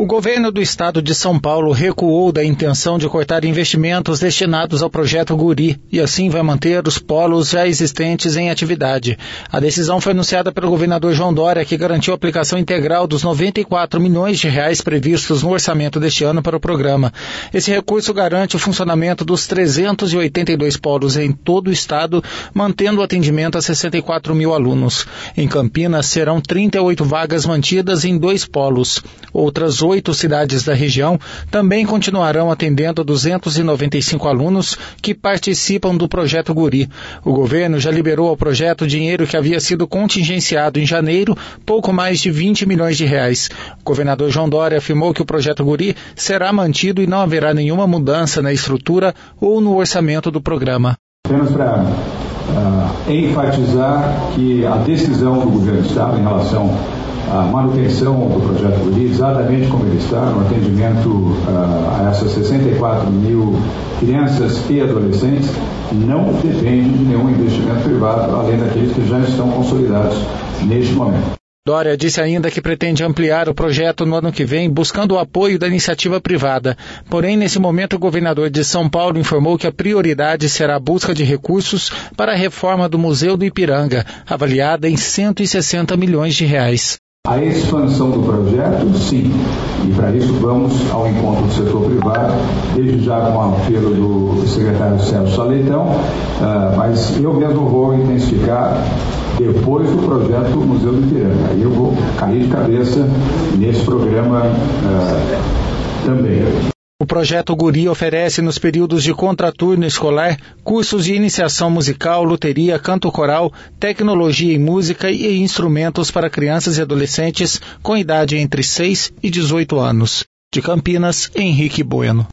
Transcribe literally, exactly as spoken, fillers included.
O governo do estado de São Paulo recuou da intenção de cortar investimentos destinados ao projeto Guri e assim vai manter os polos já existentes em atividade. A decisão foi anunciada pelo governador João Dória, que garantiu a aplicação integral dos noventa e quatro milhões de reais previstos no orçamento deste ano para o programa. Esse recurso garante o funcionamento dos trezentos e oitenta e dois polos em todo o estado, mantendo o atendimento a sessenta e quatro mil alunos. Em Campinas, serão trinta e oito vagas mantidas em dois polos. Outras oito cidades da região também continuarão atendendo duzentos e noventa e cinco alunos que participam do projeto Guri. O governo já liberou ao projeto dinheiro que havia sido contingenciado em janeiro, pouco mais de vinte milhões de reais. O governador João Dória afirmou que o projeto Guri será mantido e não haverá nenhuma mudança na estrutura ou no orçamento do programa. Apenas para uh, enfatizar que a decisão do governo do estado em relação a manutenção do projeto Guri, exatamente como ele está, no atendimento uh, a essas sessenta e quatro mil crianças e adolescentes, não depende de nenhum investimento privado, além daqueles que já estão consolidados neste momento. Dória disse ainda que pretende ampliar o projeto no ano que vem, buscando o apoio da iniciativa privada. Porém, nesse momento, o governador de São Paulo informou que a prioridade será a busca de recursos para a reforma do Museu do Ipiranga, avaliada em cento e sessenta milhões de reais. A expansão do projeto, sim, e para isso vamos ao encontro do setor privado, desde já com o apelo do secretário Celso Saleitão, uh, mas eu mesmo vou intensificar depois do projeto Museu do Ipiranga. Aí eu vou cair de cabeça nesse programa uh, também. O projeto Guri oferece nos períodos de contraturno escolar cursos de iniciação musical, luteria, canto coral, tecnologia em música e instrumentos para crianças e adolescentes com idade entre seis e dezoito anos. De Campinas, Henrique Bueno.